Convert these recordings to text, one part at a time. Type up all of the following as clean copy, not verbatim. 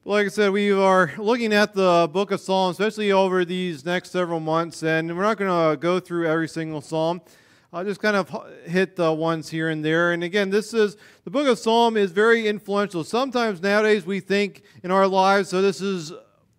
Like I said, we are looking at the book of Psalms, especially over these next several months, and we're not going to go through every single psalm. I'll just kind of hit the ones here and there. And again, the book of Psalm is very influential. Sometimes nowadays we think in our lives, so this is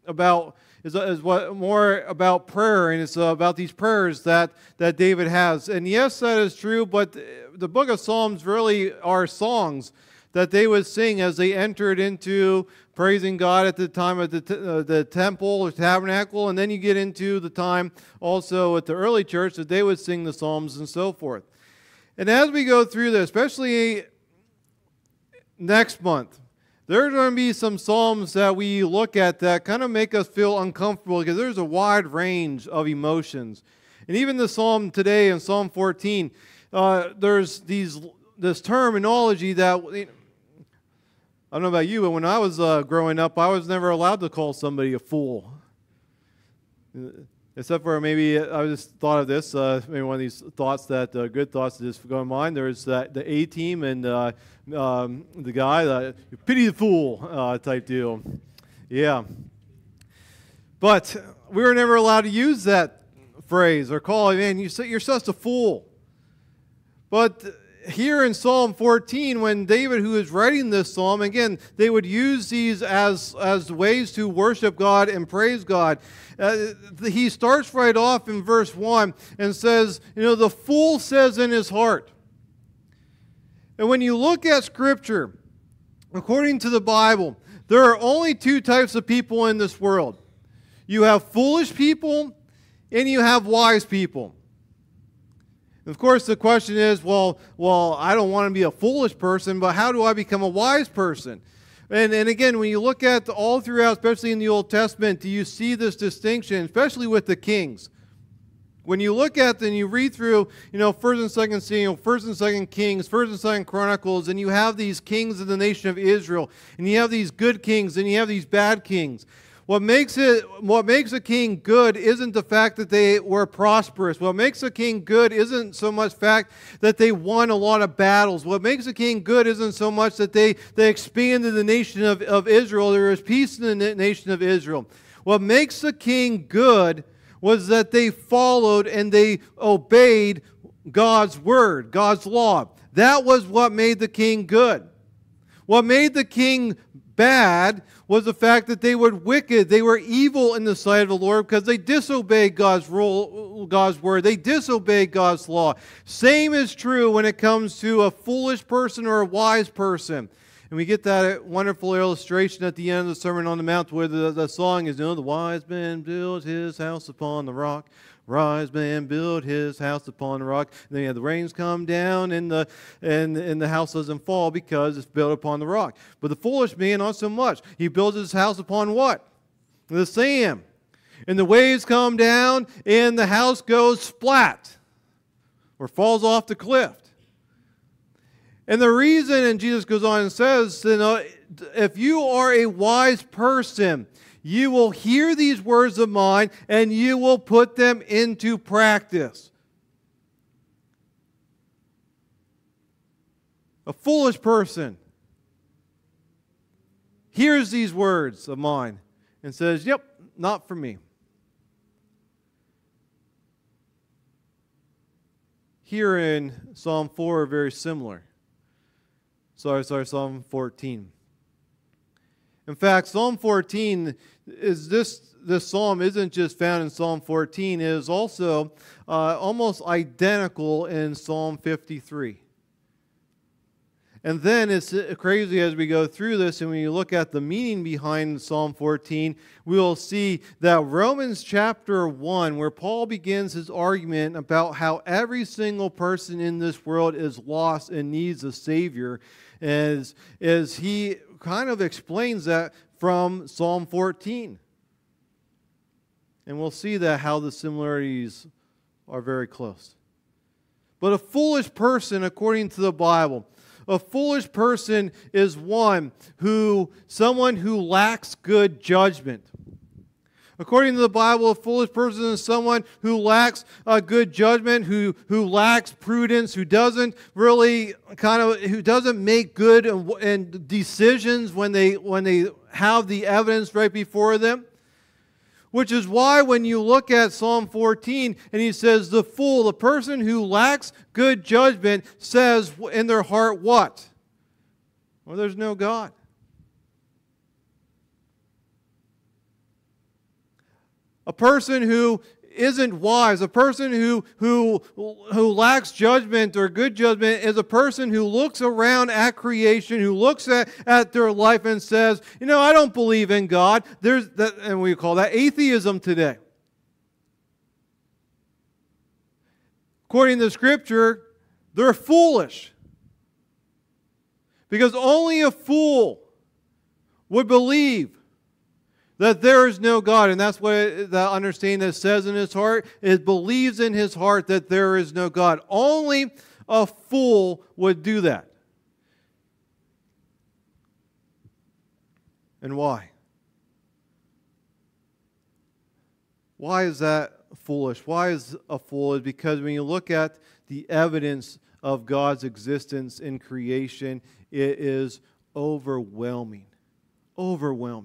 more about prayer, and it's about these prayers that David has. And yes, that is true, but the book of Psalms really are songs that they would sing as they entered into praising God at the time of the temple or tabernacle, and then you get into the time also at the early church that they would sing the Psalms and so forth. And as we go through this, especially next month, there are going to be some Psalms that we look at that kind of make us feel uncomfortable because there's a wide range of emotions. And even the Psalm today in Psalm 14, there's this terminology that... I don't know about you, but when I was growing up, I was never allowed to call somebody a fool. Except for maybe, I just thought of this, maybe one of these thoughts that, good thoughts that just go in mind. There's the A-team and the guy, pity the fool type deal. Yeah. But we were never allowed to use that phrase or call, man, you're such a fool. But here in Psalm 14, when David, who is writing this psalm, again, they would use these as ways to worship God and praise God. He starts right off in verse 1 and says, the fool says in his heart. And when you look at Scripture, according to the Bible, there are only two types of people in this world. You have foolish people and you have wise people. Of course, the question is, well, I don't want to be a foolish person, but how do I become a wise person? And again, when you look at all throughout, especially in the Old Testament, do you see this distinction, especially with the kings? When you look at and you read through, 1st and 2nd Samuel, 1st and 2nd Kings, 1st and 2nd Chronicles, and you have these kings of the nation of Israel, and you have these good kings, and you have these bad kings. What makes a king good isn't the fact that they were prosperous. What makes a king good isn't so much fact that they won a lot of battles. What makes a king good isn't so much that they expanded the nation of Israel. There was peace in the nation of Israel. What makes a king good was that they followed and they obeyed God's word, God's law. That was what made the king good. What made the king bad was the fact that they were wicked. They were evil in the sight of the Lord because they disobeyed God's word. They disobeyed God's law. Same is true when it comes to a foolish person or a wise person. And we get that wonderful illustration at the end of the Sermon on the Mount where the song is, the wise man built his house upon the rock. Wise man built his house upon the rock. And then the rains come down and the house doesn't fall because it's built upon the rock. But the foolish man, not so much. He builds his house upon what? The sand. And the waves come down and the house goes splat or falls off the cliff. And the reason, and Jesus goes on and says, if you are a wise person, you will hear these words of mine and you will put them into practice. A foolish person hears these words of mine and says, yep, not for me. Here in Psalm 4 are very similar. Psalm 14. In fact, Psalm 14 is this psalm isn't just found in Psalm 14. It is also almost identical in Psalm 53. And then it's crazy as we go through this, and when you look at the meaning behind Psalm 14, we will see that Romans chapter 1, where Paul begins his argument about how every single person in this world is lost and needs a Savior, as he kind of explains that from Psalm 14. And we'll see that how the similarities are very close. But a foolish person, according to the Bible, a foolish person is someone who lacks good judgment. According to the Bible, a foolish person is someone who lacks good judgment, who lacks prudence, who doesn't really who doesn't make good and decisions when they have the evidence right before them. Which is why when you look at Psalm 14 and he says, the fool, the person who lacks good judgment, says in their heart what? Well, there's no God. A person who isn't wise, a person who lacks judgment or good judgment, is a person who looks around at creation, who looks at their life and says, I don't believe in God. There's that, and we call that atheism today. According to Scripture, they're foolish. Because only a fool would believe that there is no God. And that's what the understanding that says in his heart. It believes in his heart that there is no God. Only a fool would do that. And why? Why is that foolish? Why is a fool? Is because when you look at the evidence of God's existence in creation, it is overwhelming. Overwhelming.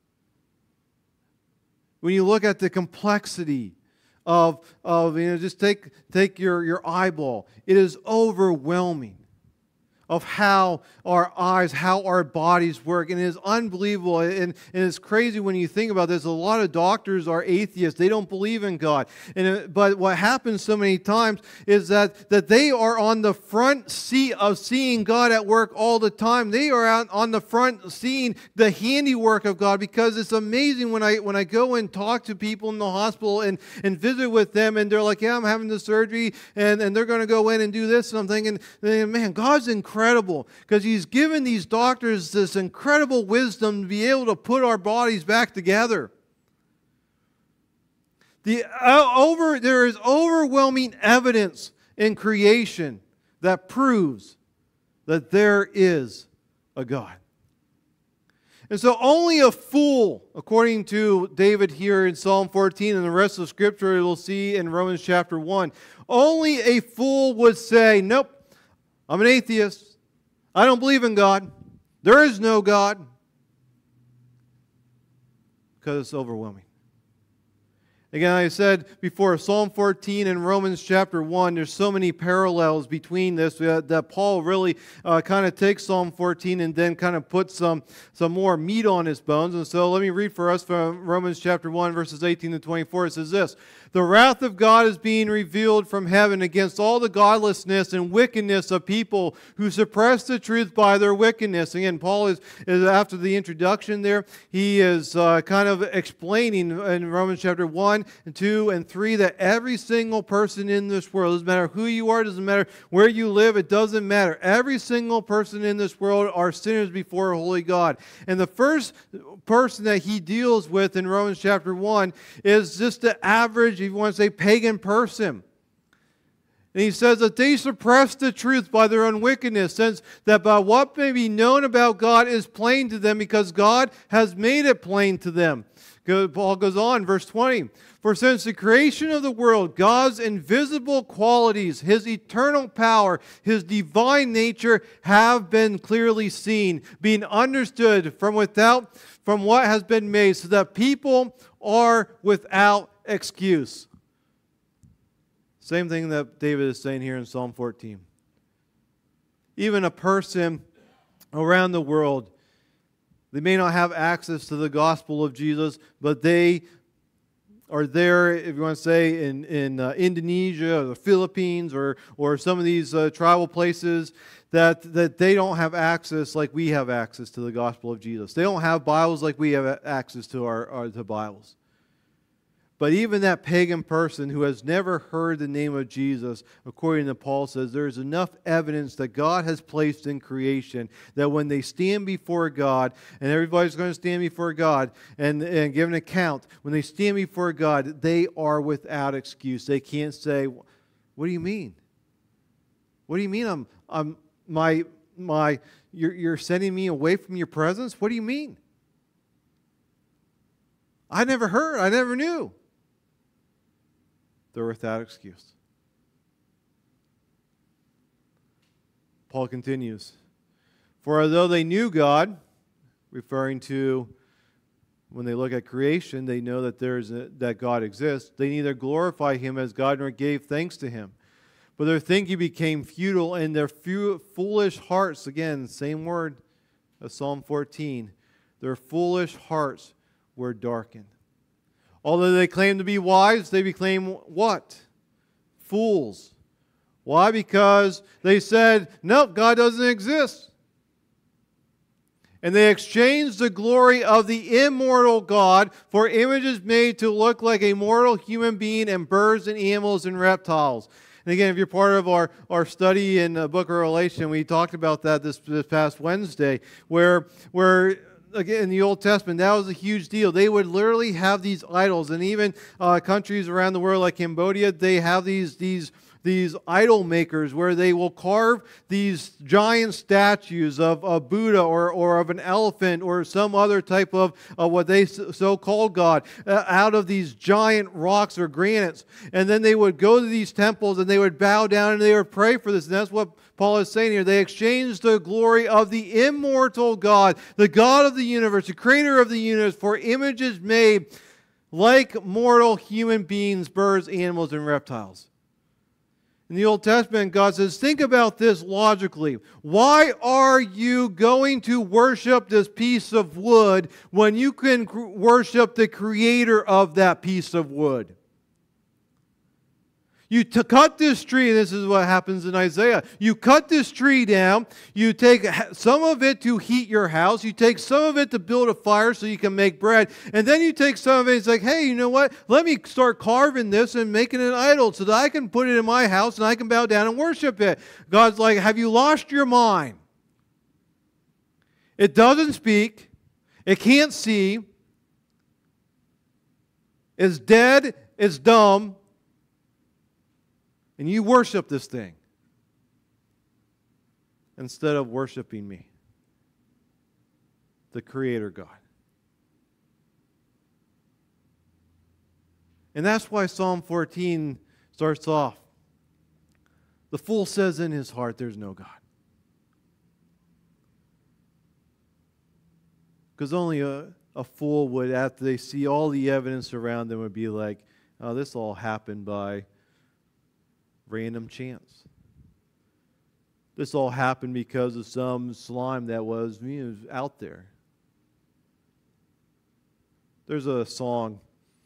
When you look at the complexity of just take your eyeball, it is overwhelming of how our eyes, how our bodies work. And it is unbelievable. And it's crazy when you think about this. A lot of doctors are atheists. They don't believe in God. But what happens so many times is that they are on the front seat of seeing God at work all the time. They are out on the front seeing the handiwork of God, because it's amazing when I go and talk to people in the hospital and visit with them, and they're like, yeah, I'm having the surgery, and they're going to go in and do this. And I'm thinking, man, God's incredible, because He's given these doctors this incredible wisdom to be able to put our bodies back together. There is overwhelming evidence in creation that proves that there is a God. And so only a fool, according to David here in Psalm 14 and the rest of Scripture we'll see in Romans chapter 1, only a fool would say, nope, I'm an atheist. I don't believe in God. There is no God. Because it's overwhelming. Again, like I said before, Psalm 14 and Romans chapter 1, there's so many parallels between this that Paul really kind of takes Psalm 14 and then kind of puts some more meat on his bones. And so let me read for us from Romans chapter 1, verses 18 to 24. It says this: the wrath of God is being revealed from heaven against all the godlessness and wickedness of people who suppress the truth by their wickedness. Again, Paul is after the introduction there, he is kind of explaining in Romans chapter 1, and 2, and 3 that every single person in this world, doesn't matter who you are, doesn't matter where you live, it doesn't matter. Every single person in this world are sinners before a holy God. And the first person that he deals with in Romans chapter 1 is just the average, if you want to say, pagan person. And he says that they suppress the truth by their own wickedness, since that by what may be known about God is plain to them, because God has made it plain to them. Paul goes on, verse 20. For since the creation of the world, God's invisible qualities, His eternal power, His divine nature have been clearly seen, being understood from what has been made, so that people are without excuse. Same thing that David is saying here in Psalm 14. Even a person around the world, they may not have access to the gospel of Jesus, but they are there, if you want to say, in Indonesia or the Philippines or some of these tribal places that they don't have access like we have access to the gospel of Jesus. They don't have Bibles like we have access to our Bibles. But even that pagan person who has never heard the name of Jesus, according to Paul, says there is enough evidence that God has placed in creation that when they stand before God, and everybody's going to stand before God and give an account, when they stand before God, they are without excuse. They can't say, "What do you mean? What do you mean? You're sending me away from your presence? What do you mean? I never heard. I never knew. They're without excuse. Paul continues, for although they knew God, referring to when they look at creation, they know that that God exists. They neither glorify Him as God nor gave thanks to Him. But their thinking became futile, and their foolish hearts, again, same word as Psalm 14, their foolish hearts were darkened. Although they claimed to be wise, they became what? Fools. Why? Because they said, nope, God doesn't exist. And they exchanged the glory of the immortal God for images made to look like a mortal human being and birds and animals and reptiles. And again, if you're part of our study in the book of Revelation, we talked about that this past Wednesday, where again, in the Old Testament, that was a huge deal. They would literally have these idols, and even countries around the world like Cambodia, they have these idol makers where they will carve these giant statues of Buddha or of an elephant or some other type of what they so-called God out of these giant rocks or granites. And then they would go to these temples and they would bow down and they would pray for this. And that's what Paul is saying here. They exchanged the glory of the immortal God, the God of the universe, the creator of the universe, for images made like mortal human beings, birds, animals, and reptiles. In the Old Testament, God says, think about this logically. Why are you going to worship this piece of wood when you can worship the creator of that piece of wood? You cut this tree, and this is what happens in Isaiah. You cut this tree down, you take some of it to heat your house, you take some of it to build a fire so you can make bread, and then you take some of it and it's like, hey, you know what? Let me start carving this and making an idol so that I can put it in my house and I can bow down and worship it. God's like, have you lost your mind? It doesn't speak. It can't see. It's dead. It's dumb. And you worship this thing instead of worshiping me, the Creator God. And that's why Psalm 14 starts off. The fool says in his heart, there's no God. Because only a fool would, after they see all the evidence around them, would be like, oh, this all happened by random chance. This all happened because of some slime that was out there. There's a song,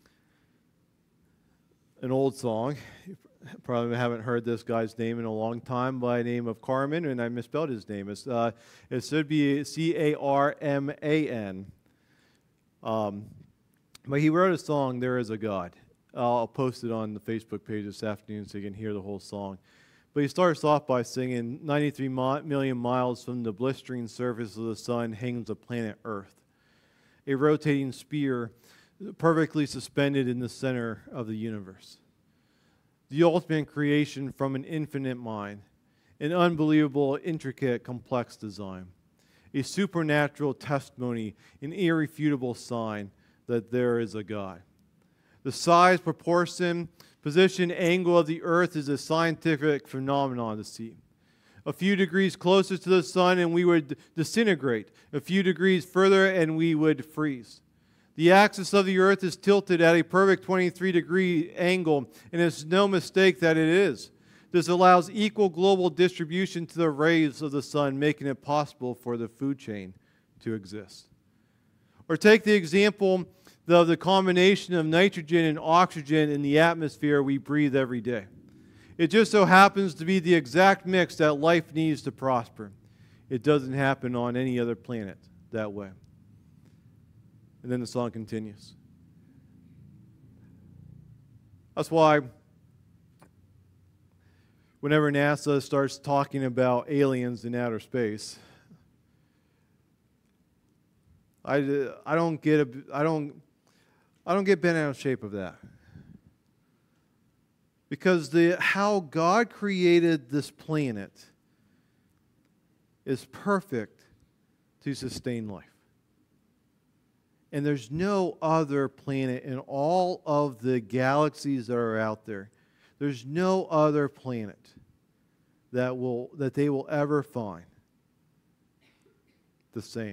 an old song. You probably haven't heard this guy's name in a long time, by the name of Carman, and I misspelled his name. It should be C-A-R-M-A-N. But he wrote a song, There Is a God. I'll post it on the Facebook page this afternoon so you can hear the whole song. But he starts off by singing, 93 million miles from the blistering surface of the sun hangs the planet Earth, a rotating sphere perfectly suspended in the center of the universe. The ultimate creation from an infinite mind, an unbelievable, intricate, complex design, a supernatural testimony, an irrefutable sign that there is a God. The size, proportion, position, angle of the earth is a scientific phenomenon to see. A few degrees closer to the sun and we would disintegrate. A few degrees further and we would freeze. The axis of the earth is tilted at a perfect 23-degree angle, and it's no mistake that it is. This allows equal global distribution to the rays of the sun, making it possible for the food chain to exist. Or take the example of the combination of nitrogen and oxygen in the atmosphere we breathe every day. It just so happens to be the exact mix that life needs to prosper. It doesn't happen on any other planet that way. And then the song continues. That's why whenever NASA starts talking about aliens in outer space, I don't get bent out of shape of that. Because how God created this planet is perfect to sustain life. And there's no other planet in all of the galaxies that are out there. There's no other planet that they will ever find the same.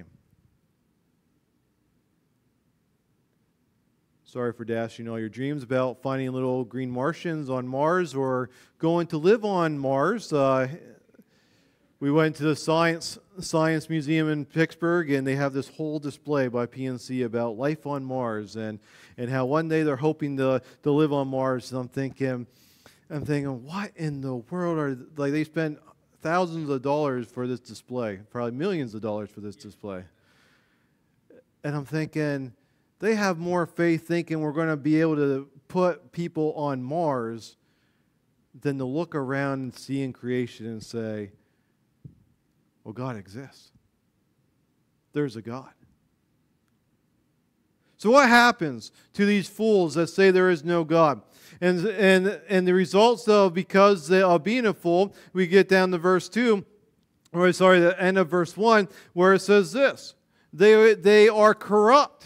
Sorry for dashing all your dreams about finding little green Martians on Mars or going to live on Mars. We went to the Science Museum in Pittsburgh, and they have this whole display by PNC about life on Mars and how one day they're hoping to live on Mars. And I'm thinking, what in the world are, like, they spent thousands of dollars for this display, probably millions of dollars for this display. And I'm thinking, they have more faith thinking we're going to be able to put people on Mars than to look around and see in creation and say, well, God exists. There's a God. So what happens to these fools that say there is no God? And the results, though, because they are being a fool, we get down to verse 2, or sorry, the end of verse 1, where it says this: they are corrupt.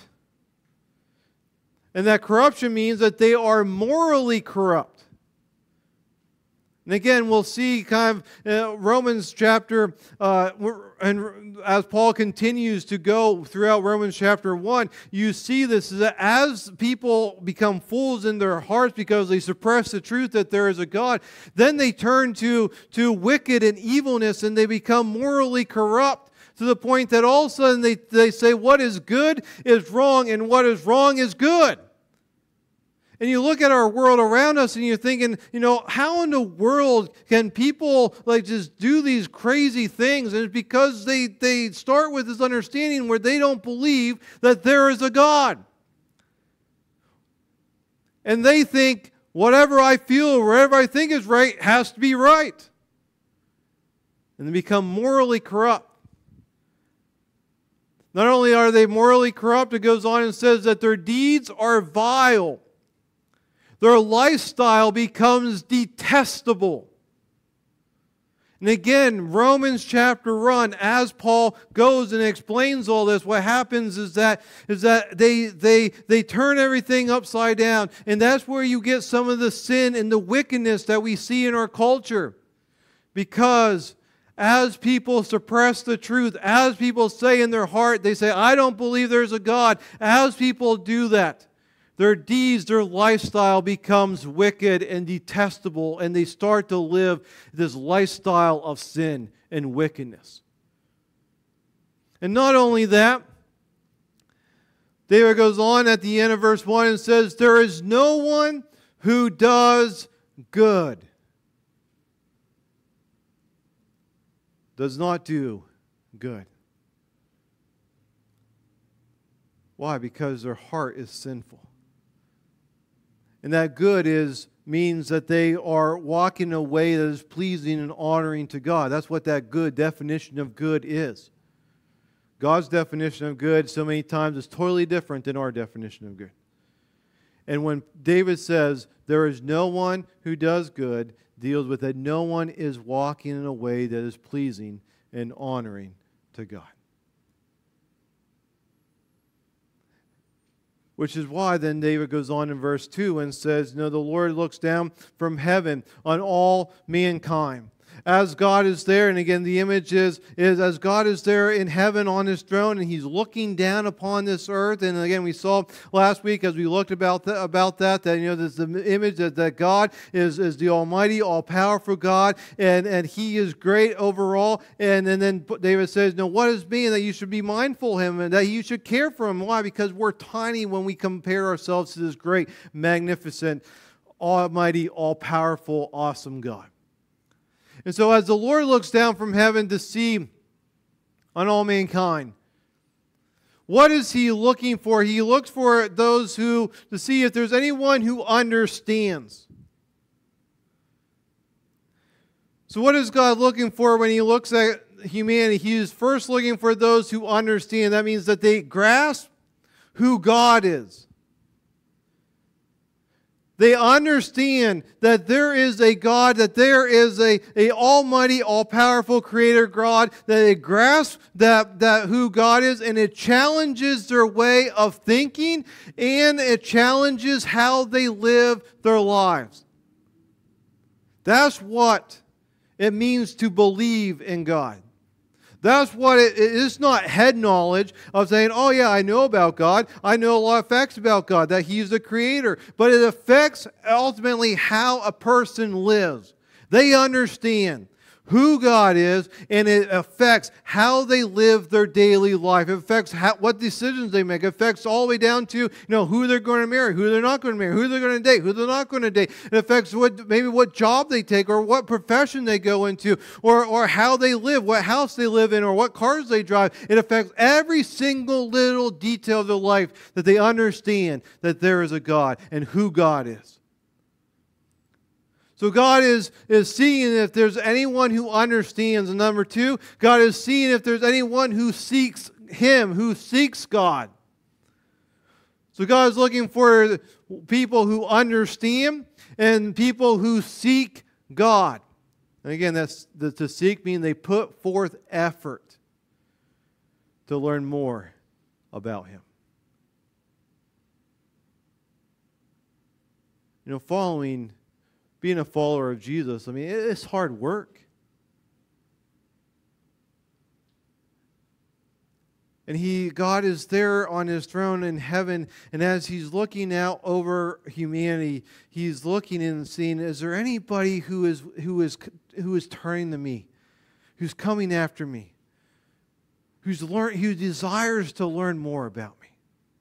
And that corruption means that they are morally corrupt. And again, we'll see kind of Romans chapter, and as Paul continues to go throughout Romans chapter 1, you see this, is that as people become fools in their hearts because they suppress the truth that there is a God, then they turn to wicked and evilness, and they become morally corrupt to the point that all of a sudden they say what is good is wrong and what is wrong is good. And you look at our world around us and you're thinking, how in the world can people just do these crazy things? And it's because they start with this understanding where they don't believe that there is a God. And they think whatever I feel or whatever I think is right has to be right. And they become morally corrupt. Not only are they morally corrupt, it goes on and says that their deeds are vile. Their lifestyle becomes detestable. And again, Romans chapter 1, as Paul goes and explains all this, what happens is that they turn everything upside down. And that's where you get some of the sin and the wickedness that we see in our culture. Because as people suppress the truth, as people say in their heart, they say, I don't believe there's a God. As people do that, their deeds, their lifestyle becomes wicked and detestable, and they start to live this lifestyle of sin and wickedness. And not only that, David goes on at the end of verse 1 and says, there is no one who does good. Does not do good. Why? Because their heart is sinful. And that good means that they are walking in a way that is pleasing and honoring to God. That's what that good definition of good is. God's definition of good so many times is totally different than our definition of good. And when David says there is no one who does good, deals with that no one is walking in a way that is pleasing and honoring to God. Which is why then David goes on in verse 2 and says, the Lord looks down from heaven on all mankind. As God is there, and again the image is as God is there in heaven on His throne, and He's looking down upon this earth. And again, we saw last week as we looked about that there's the image that God is the Almighty, all-powerful God, and He is great overall. And then David says, what is being that you should be mindful of Him and that you should care for Him? Why? Because we're tiny when we compare ourselves to this great, magnificent, almighty, all-powerful, awesome God. And so as the Lord looks down from heaven to see on all mankind, what is He looking for? He looks for those to see if there's anyone who understands. So what is God looking for when He looks at humanity? He is first looking for those who understand. That means that they grasp who God is. They understand that there is a God, that there is a almighty, all-powerful creator God, that they grasp that who God is, and it challenges their way of thinking, and it challenges how they live their lives. That's what it means to believe in God. That's what it is. Not head knowledge of saying, oh yeah, I know about God. I know a lot of facts about God, that He's the creator. But it affects ultimately how a person lives. They understand who God is, and it affects how they live their daily life. It affects what decisions they make. It affects all the way down to who they're going to marry, who they're not going to marry, who they're going to date, who they're not going to date. It affects maybe what job they take, or what profession they go into, or how they live, what house they live in, or what cars they drive. It affects every single little detail of their life, that they understand that there is a God and who God is. So God is seeing if there's anyone who understands. And number two, God is seeing if there's anyone who seeks Him, who seeks God. So God is looking for people who understand and people who seek God. And again, to seek means they put forth effort to learn more about Him. Being a follower of Jesus, it's hard work. And God is there on His throne in heaven, and as He's looking out over humanity, He's looking and seeing, is there anybody who is turning to me, who's coming after me, who desires to learn more about me,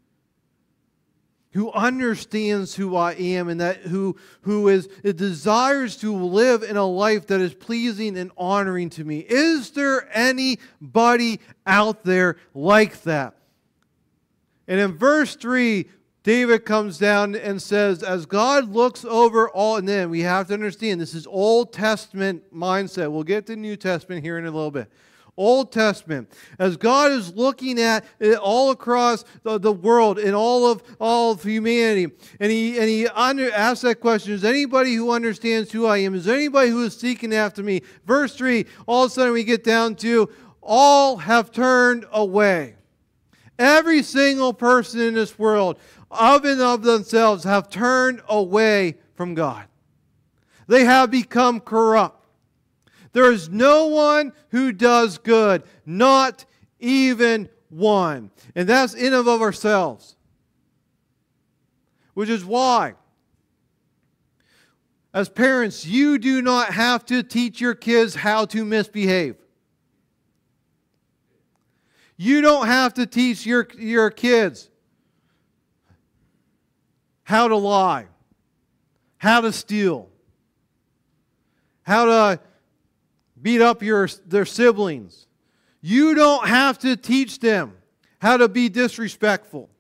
who understands who I am, and who desires to live in a life that is pleasing and honoring to me? Is there anybody out there like that? And in verse 3, David comes down and says, as God looks over all, and then we have to understand this is Old Testament mindset. We'll get to New Testament here in a little bit. Old Testament, as God is looking at it all across the world and all of humanity, and he asks that question, is anybody who understands who I am? Is there anybody who is seeking after me? Verse 3, all of a sudden we get down to, all have turned away. Every single person in this world, of and of themselves, have turned away from God. They have become corrupt. There is no one who does good, not even one. And that's in and of ourselves. Which is why, as parents, you do not have to teach your kids how to misbehave. You don't have to teach your kids how to lie, how to steal, how to beat up their siblings. You don't have to teach them how to be disrespectful.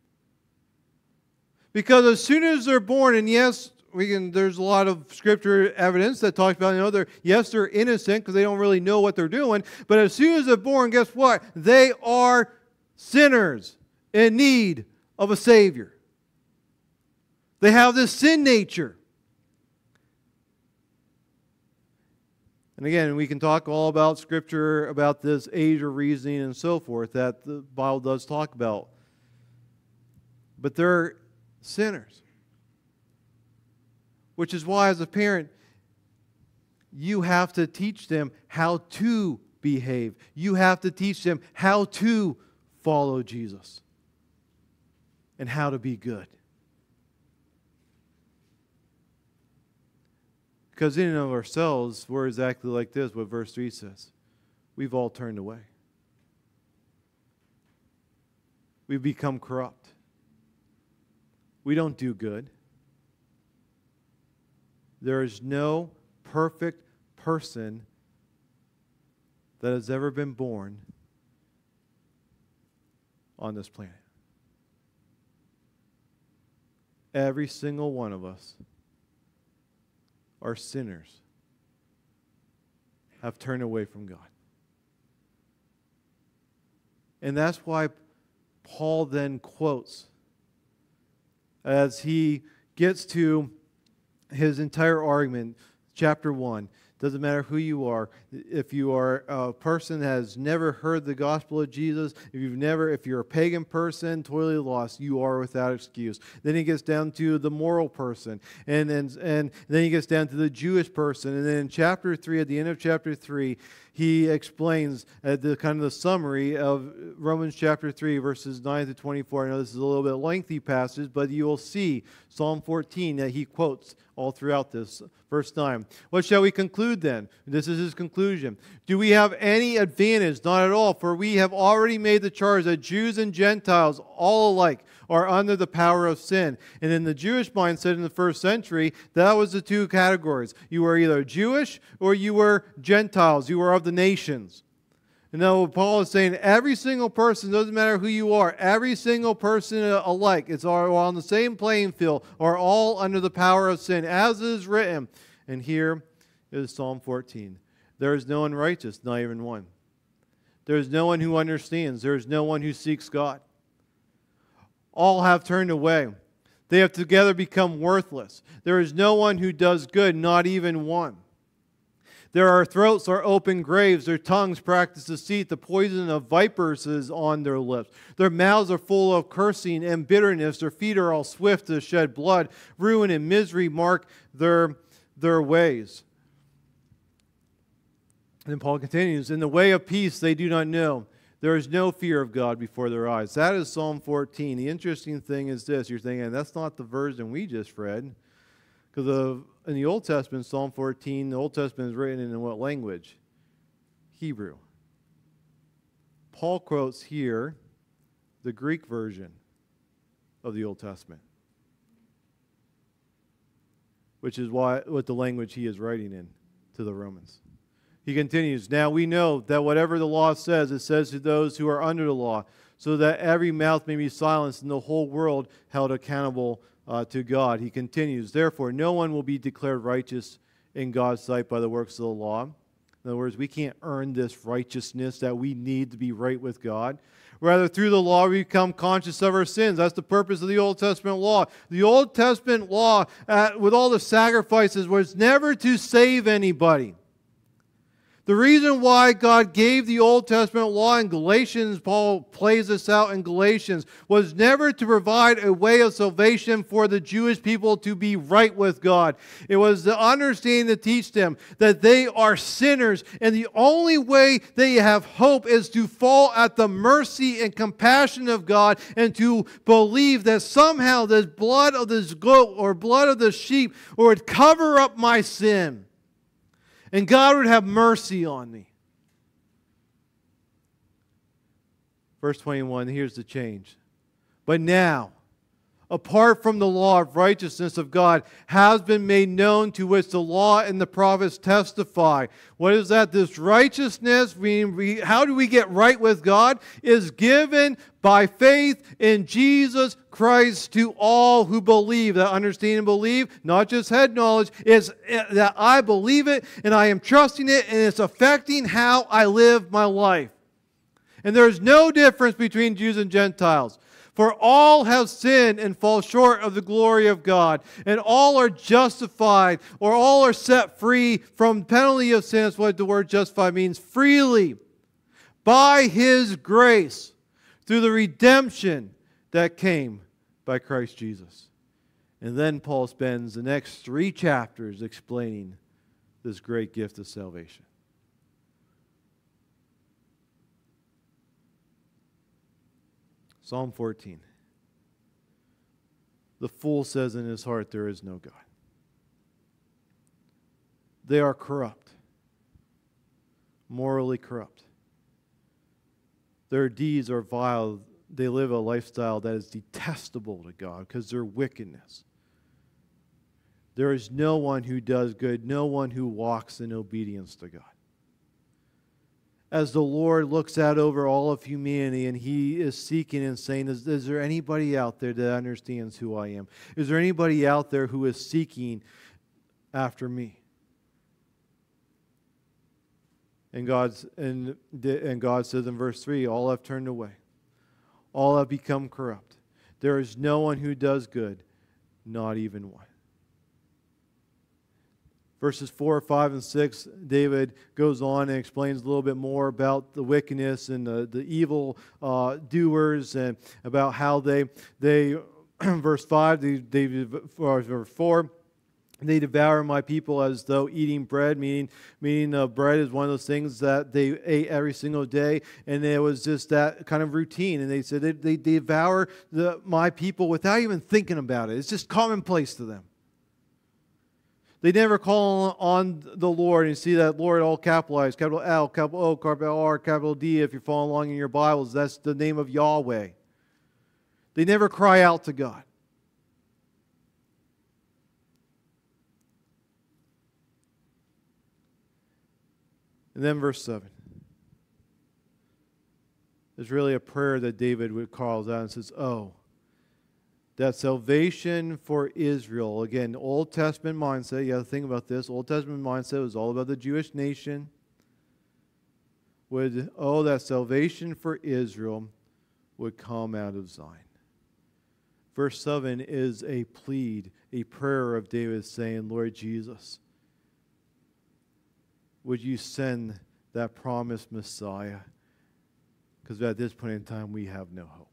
Because as soon as they're born, and yes, there's a lot of scripture evidence that talks about, they're innocent because they don't really know what they're doing. But as soon as they're born, guess what? They are sinners in need of a Savior. They have this sin nature. And again, we can talk all about Scripture, about this age of reasoning and so forth that the Bible does talk about. But they're sinners. Which is why, as a parent, you have to teach them how to behave. You have to teach them how to follow Jesus and how to be good. Because in and of ourselves, we're exactly like this, what verse 3 says. We've all turned away. We've become corrupt. We don't do good. There is no perfect person that has ever been born on this planet. Every single one of us are sinners, have turned away from God. And that's why Paul then quotes, as he gets to his entire argument, chapter 1. Doesn't matter who you are. If you are a person that has never heard the gospel of Jesus, if you're a pagan person, totally lost, you are without excuse. Then he gets down to the moral person, and then he gets down to the Jewish person, and then in chapter 3, at the end of chapter 3, he explains the kind of the summary of Romans chapter 3, verses 9 to 24. I know this is a little bit lengthy passage, but you will see Psalm 14 that he quotes all throughout this. Verse 9. What shall we conclude then? This is his conclusion. Do we have any advantage? Not at all, for we have already made the charge that Jews and Gentiles, all alike, are under the power of sin. And in the Jewish mindset in the first century, that was the two categories. You were either Jewish or you were Gentiles. You were of the nations. And now Paul is saying every single person, doesn't matter who you are, every single person alike, it's all on the same playing field, are all under the power of sin, as is written. And here is Psalm 14. There is no one righteous, not even one. There is no one who understands. There is no one who seeks God. All have turned away. They have together become worthless. There is no one who does good, not even one. Their throats are open graves. Their tongues practice deceit. The poison of vipers is on their lips. Their mouths are full of cursing and bitterness. Their feet are all swift to shed blood. Ruin and misery mark their ways. And Paul continues, in the way of peace they do not know. There is no fear of God before their eyes. That is Psalm 14. The interesting thing is this. You're thinking, that's not the version we just read. Because in the Old Testament, Psalm 14, the Old Testament is written in what language? Hebrew. Paul quotes here the Greek version of the Old Testament, which is what the language he is writing in to the Romans. He continues, now we know that whatever the law says, it says to those who are under the law, so that every mouth may be silenced and the whole world held accountable to God. He continues, therefore, no one will be declared righteous in God's sight by the works of the law. In other words, we can't earn this righteousness that we need to be right with God. Rather, through the law, we become conscious of our sins. That's the purpose of the Old Testament law. The Old Testament law, with all the sacrifices, was never to save anybody. The reason why God gave the Old Testament law in Galatians, Paul plays this out in Galatians, was never to provide a way of salvation for the Jewish people to be right with God. It was the understanding to teach them that they are sinners, and the only way they have hope is to fall at the mercy and compassion of God and to believe that somehow the blood of this goat or blood of the sheep would cover up my sin. And God would have mercy on me. Verse 21, here's the change. But now, apart from the law of righteousness of God, has been made known, to which the law and the prophets testify. What is that? This righteousness, how do we get right with God? Is given by faith in Jesus Christ to all who believe. That understand and believe, not just head knowledge, is that I believe it and I am trusting it and it's affecting how I live my life. And there's no difference between Jews and Gentiles. For all have sinned and fall short of the glory of God, and all are justified, or all are set free from the penalty of sin. That's what the word justified means. Freely, by His grace, through the redemption that came by Christ Jesus. And then Paul spends the next 3 chapters explaining this great gift of salvation. Psalm 14. The fool says in his heart, there is no God. They are corrupt, morally corrupt. Their deeds are vile. They live a lifestyle that is detestable to God because of their wickedness. There is no one who does good, no one who walks in obedience to God. As the Lord looks out over all of humanity and He is seeking and saying, is there anybody out there that understands who I am? Is there anybody out there who is seeking after me? And God says in verse 3, all have turned away. All have become corrupt. There is no one who does good, not even one. Verses 4, 5, and 6, David goes on and explains a little bit more about the wickedness and the evil doers, and about how they verse 5, verse 4, they devour my people as though eating bread, meaning bread is one of those things that they ate every single day, and it was just that kind of routine. And they said they devour my people without even thinking about it. It's just commonplace to them. They never call on the Lord. And you see that Lord all capitalized, capital L, capital O, capital R, capital D. If you're following along in your Bibles, that's the name of Yahweh. They never cry out to God. And then verse 7. There's really a prayer that David would call out and says, oh, that salvation for Israel, again, Old Testament mindset, you have to think about this, Old Testament mindset was all about the Jewish nation, that salvation for Israel would come out of Zion. Verse 7 is a plead, a prayer of David saying, Lord Jesus, would you send that promised Messiah? Because at this point in time, we have no hope.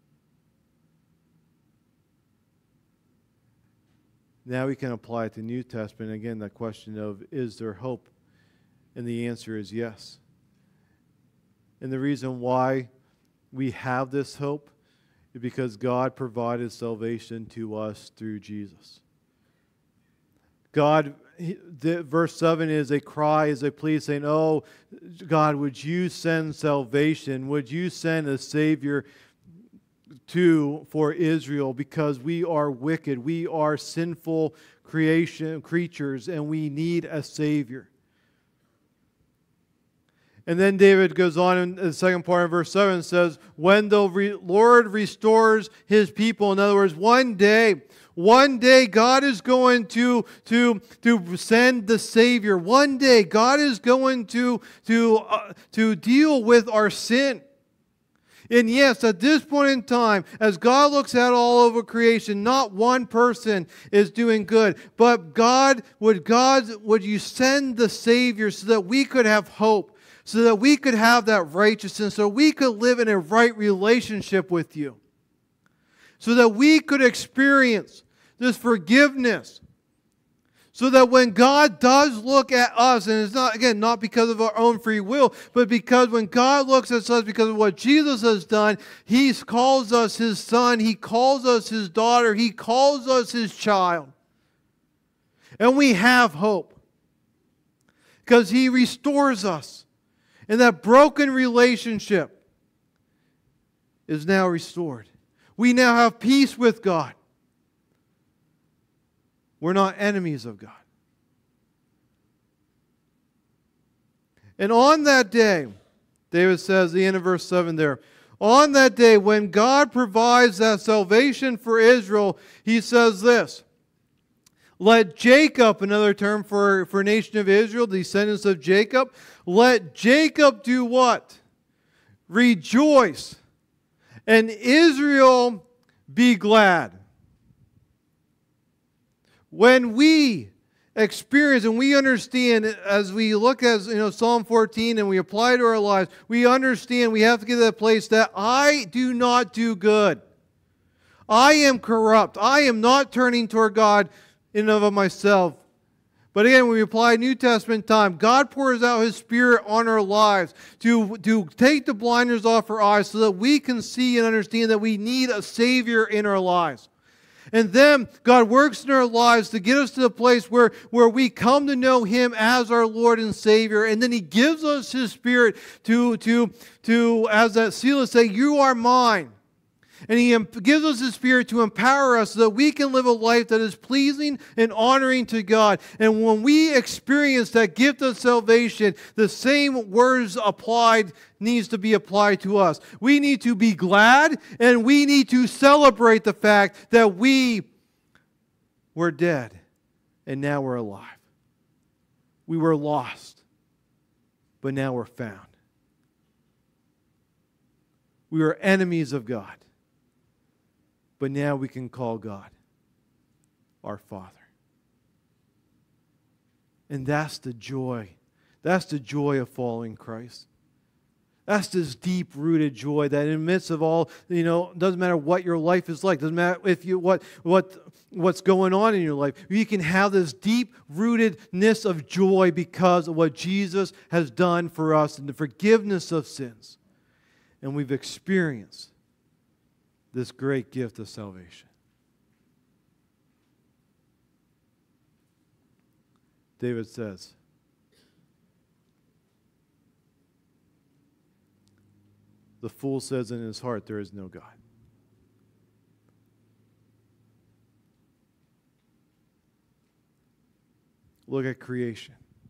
Now we can apply it to New Testament. Again, the question of, is there hope? And the answer is yes. And the reason why we have this hope is because God provided salvation to us through Jesus. God, verse 7 is a cry, is a plea saying, oh, God, would you send salvation? Would you send a Savior for Israel, because we are wicked, we are sinful creatures, and we need a Savior. And then David goes on in the second part of verse 7 and says, when the Lord restores His people, in other words, one day God is going to send the Savior. One day God is going to deal with our sin. And yes, at this point in time, as God looks at all over creation, not one person is doing good. But God, would you send the Savior so that we could have hope, so that we could have that righteousness, so we could live in a right relationship with you, so that we could experience this forgiveness, so that when God does look at us, and it's not because of our own free will, but because when God looks at us because of what Jesus has done, He calls us His son, He calls us His daughter, He calls us His child. And we have hope, because He restores us. And that broken relationship is now restored. We now have peace with God. We're not enemies of God. And on that day, David says, the end of verse 7 there, on that day when God provides that salvation for Israel, He says this, let Jacob, another term for nation of Israel, the descendants of Jacob, let Jacob do what? Rejoice, and Israel be glad. When we experience and we understand, as we look at Psalm 14 and we apply it to our lives, we understand we have to get to that place that I do not do good. I am corrupt. I am not turning toward God in and of myself. But again, when we apply New Testament time, God pours out His Spirit on our lives to take the blinders off our eyes so that we can see and understand that we need a Savior in our lives. And then God works in our lives to get us to the place where we come to know Him as our Lord and Savior. And then He gives us His Spirit to as that seal say, you are mine. And He gives us His Spirit to empower us so that we can live a life that is pleasing and honoring to God. And when we experience that gift of salvation, the same words needs to be applied to us. We need to be glad, and we need to celebrate the fact that we were dead and now we're alive. We were lost, but now we're found. We were enemies of God, but now we can call God our Father. And that's the joy. That's the joy of following Christ. That's this deep-rooted joy that in the midst of all, doesn't matter what your life is like, doesn't matter if you what's going on in your life, you can have this deep-rootedness of joy because of what Jesus has done for us and the forgiveness of sins. And we've experienced this great gift of salvation. David says, the fool says in his heart, there is no God. Look at creation.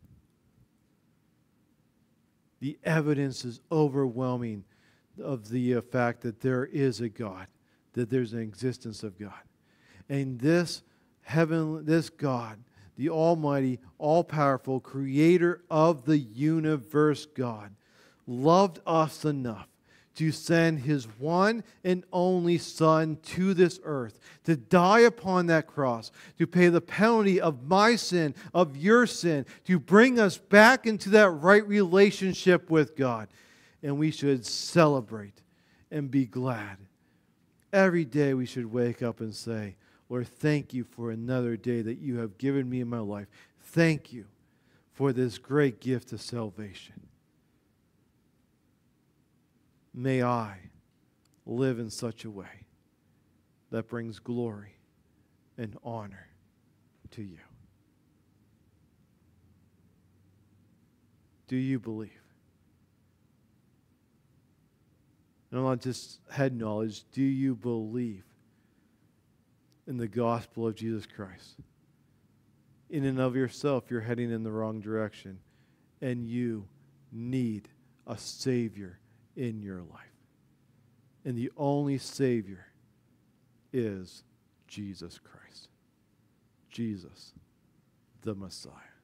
The evidence is overwhelming of the fact that there is a God, that there's an existence of God. And this God, the Almighty, all-powerful creator of the universe God, loved us enough to send His one and only Son to this earth, to die upon that cross, to pay the penalty of my sin, of your sin, to bring us back into that right relationship with God. And we should celebrate and be glad. Every day we should wake up and say, Lord, thank you for another day that you have given me in my life. Thank you for this great gift of salvation. May I live in such a way that brings glory and honor to you. Do you believe? And not just head knowledge, do you believe in the gospel of Jesus Christ? In and of yourself, you're heading in the wrong direction, and you need a Savior in your life. And the only Savior is Jesus Christ. Jesus, the Messiah.